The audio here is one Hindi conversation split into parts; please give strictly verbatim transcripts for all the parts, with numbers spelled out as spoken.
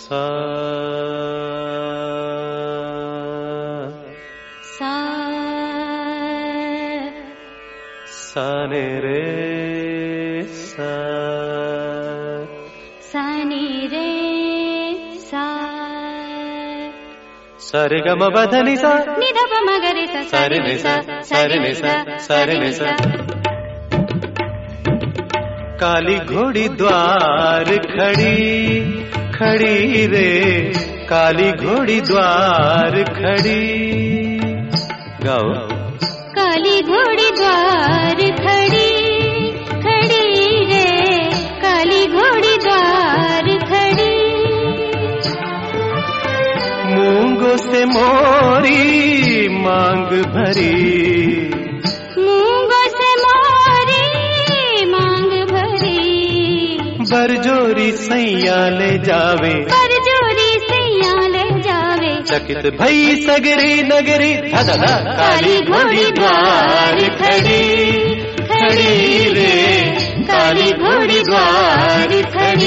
सा सा सा ने रे सा सा ने रे सा सा रे ग म प ध नि सा नि ध प म ग रे सा सा रे नि सा सा रे नि सा सा रे नि सा। काली घोड़ी द्वार खड़ी खड़ी रे, काली घोड़ी द्वार खड़ी। गाओ। काली घोड़ी द्वार खड़ी खड़ी रे, काली घोड़ी द्वार खड़ी। मूंगों से मोरी मांग भरी, मूंगों से मोरी मांग भरी। बरजोरी सैया ले जावे, बरजोरी सैया ले जावे। चकित भई सगरी नगरी, धधा काली घोड़ी द्वार खड़ी खड़ी रे, काली घोड़ी द्वार खड़ी।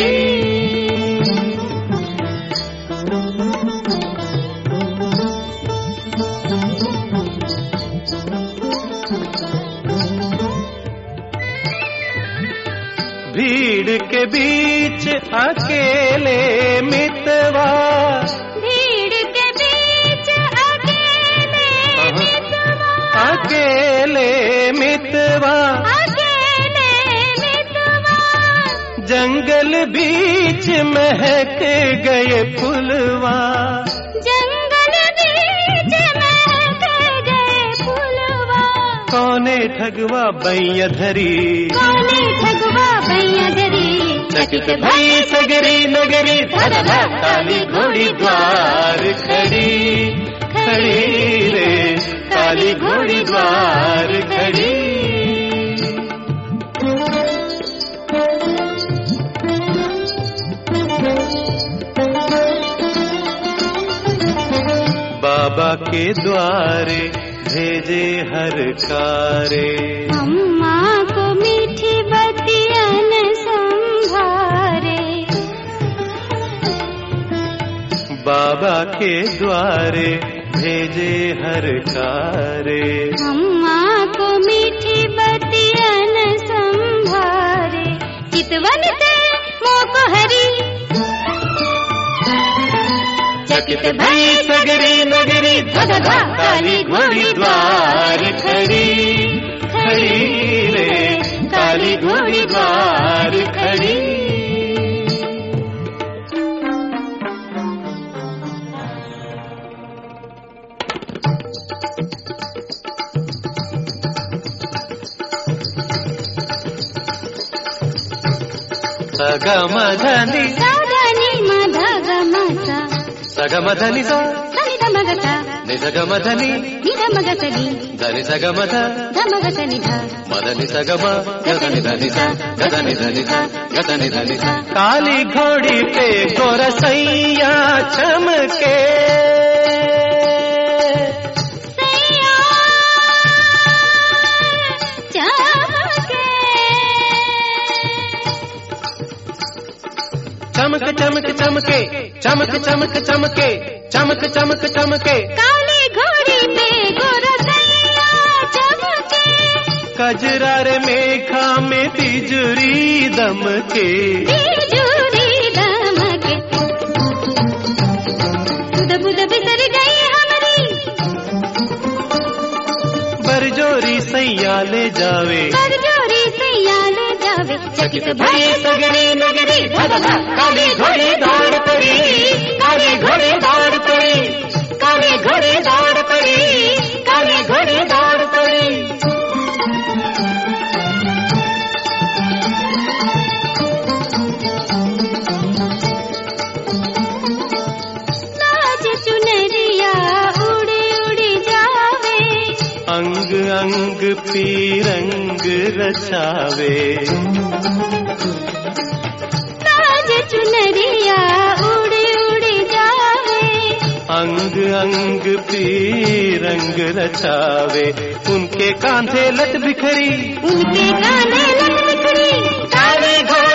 भीड़ के बीच अकेले मितवा, भीड़ के बीच अकेले मितवा, अकेले मितवा, अकेले मितवा। जंगल बीच महक गए फुलवा, जंगल बीच महक गए फुलवा। कौने ठगवा बैया धरी, कौने ठगवा बैया धरी। चकित भई सगरी नगरी, धधा काली घोड़ी द्वार खड़ी खड़ी रे, काली घोड़ी द्वार खड़ी। बाबा के द्वारे भेजे हर कारे, अम्मा को मीठी बतियन संभारे। बाबा के द्वारे भेजे हर कारे। अम्मा को मीठी बतियन संभारे। चितवन से मोको हरी, चकित भई सगरी नगरी, धधा काली घोड़ी द्वार खड़ी खड़ी रे, काली घोड़ी द्वार खड़ी। सगम धनी साधनी मध गमसा, सगम धनी सा सनि धमगसा, नि सगम धनी नि धमगसनि, धनि सगम ध धमगसनि ध, मदनि सगम गधनि धनि सा, गधनि धनि सा, गधनि धनि सा। काली घोड़ी पे गोरसैया चमके, सैया चमके। चमक चमक चमके, चमक चमक चमके, चमक चमक चमके। काली घोड़ी पे गोरसैया चमके, कजरार मेघा में बिजुरी दमके, बिजुरी दमके। बुद बुद बिसर गई हमरी, बरजोरी सैया ले जावे, बरजोरी सैया ले जावे। चकित भई सगरी नगरी, धधा काली घोड़ी दौड़ पड़ी, काली घोड़ी दौड़ पड़ी, काली घोड़ी दौड़ पड़ी, काली घोड़ी दौड़ पड़ी। नाच चुनरिया उड़ी उड़ी जावे, अंग अंग पीरंग रचावे, नाच चुनरिया उड़ी उड़ी जावे। अंग अंग पीरंग रचावे। उनके कांधे लट बिखरी, उनके गाने लग बिखरी, काली घोड़ी